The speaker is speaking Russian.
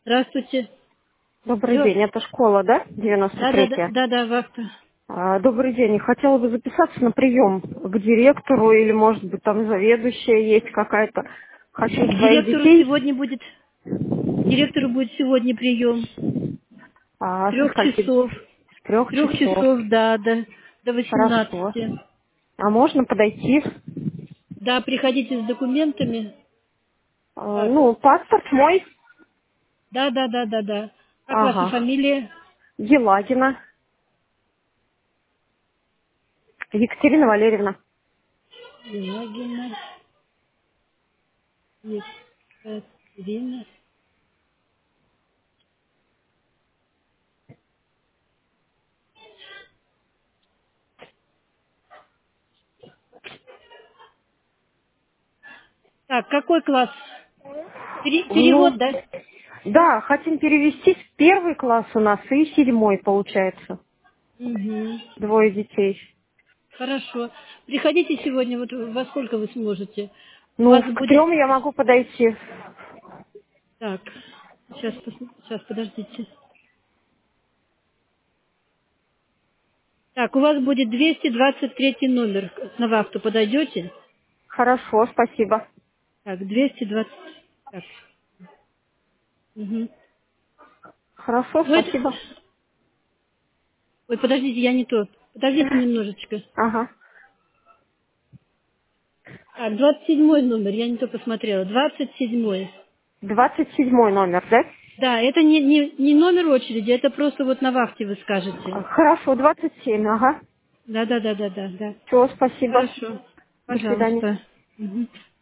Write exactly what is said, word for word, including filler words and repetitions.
Здравствуйте. Добрый Алло. день, это школа, да? Да, да, да, девяносто третья. да, да, вахта. А, Добрый день. Хотела бы записаться на прием к директору или, может быть, там заведующая есть какая-то. Хочу своих Директору детей сегодня будет, директору будет сегодня прием. С а, со трех скольки? часов. С С трех трех часов. часов, да, до, до Хорошо. восемнадцати. А можно подойти? Да, приходите с документами. А, Так. ну, паспорт мой. Да, да, да, да, да. Как ваша Ага. фамилия? Елагина. Екатерина Валерьевна. Елагина Екатерина. Так, какой класс? Пере- перевод, Ну, да? да, хотим перевести в первый класс у нас и седьмой, получается. Угу. Двое детей. Хорошо. Приходите сегодня, вот во сколько вы сможете. У Ну, вас к будет... трем я могу подойти. Так, сейчас, сейчас, подождите. Так, у вас будет двести двадцать третий номер. На вахту подойдете? Хорошо, спасибо. Так, двести двадцать. Так. Угу. Хорошо, Ну, это... спасибо. Ой, подождите, я не то. Подождите немножечко. Ага. Так, двадцать седьмой номер, я не то посмотрела. Двадцать седьмой. Двадцать седьмой номер, да? Да, это не, не, не номер очереди, это просто вот на вахте вы скажете. Хорошо, двадцать семь, ага. Да, да, да, да, да, да. Все, спасибо. Хорошо. До свидания. Пожалуйста. Мгм.